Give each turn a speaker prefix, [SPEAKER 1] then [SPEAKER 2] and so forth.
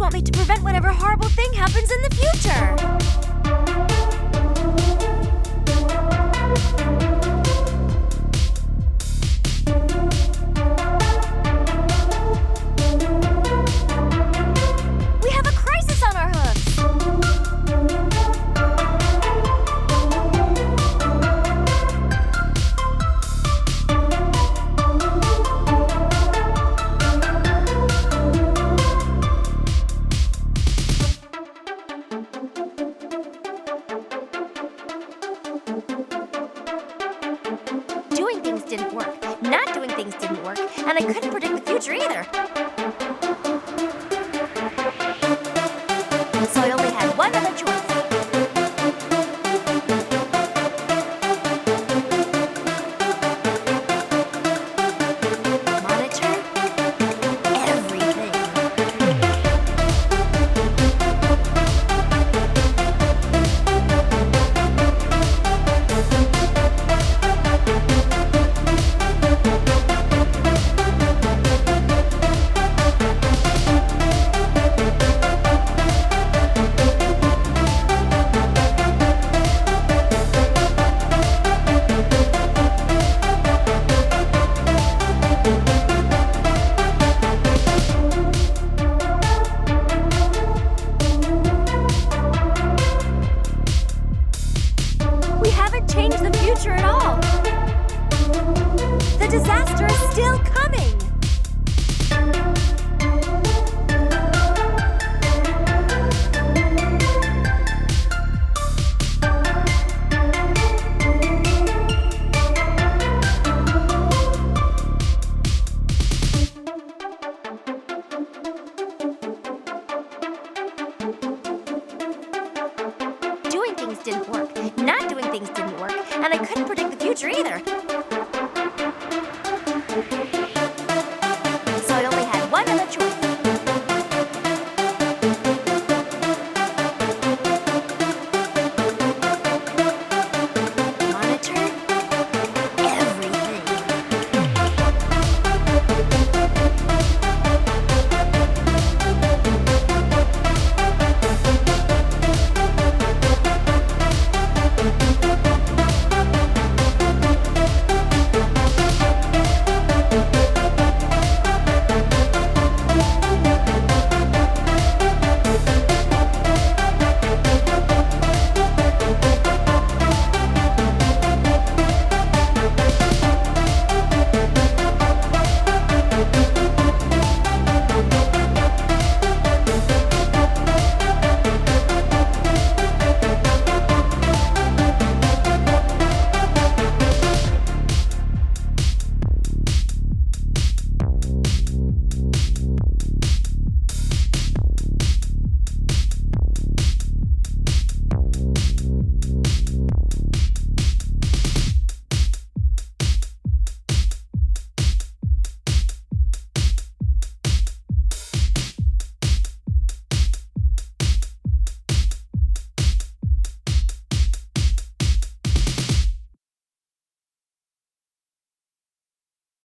[SPEAKER 1] want me to prevent whatever horrible thing happens in the future. We have a crisis on our hooks. Doing things didn't work. Not doing things didn't work. And I couldn't predict the future either. So I only had one other choice. Monitor everything. We haven't changed the future at all. The disaster is still coming. Doing things didn't work. Not doing things didn't work. And I couldn't predict the future either.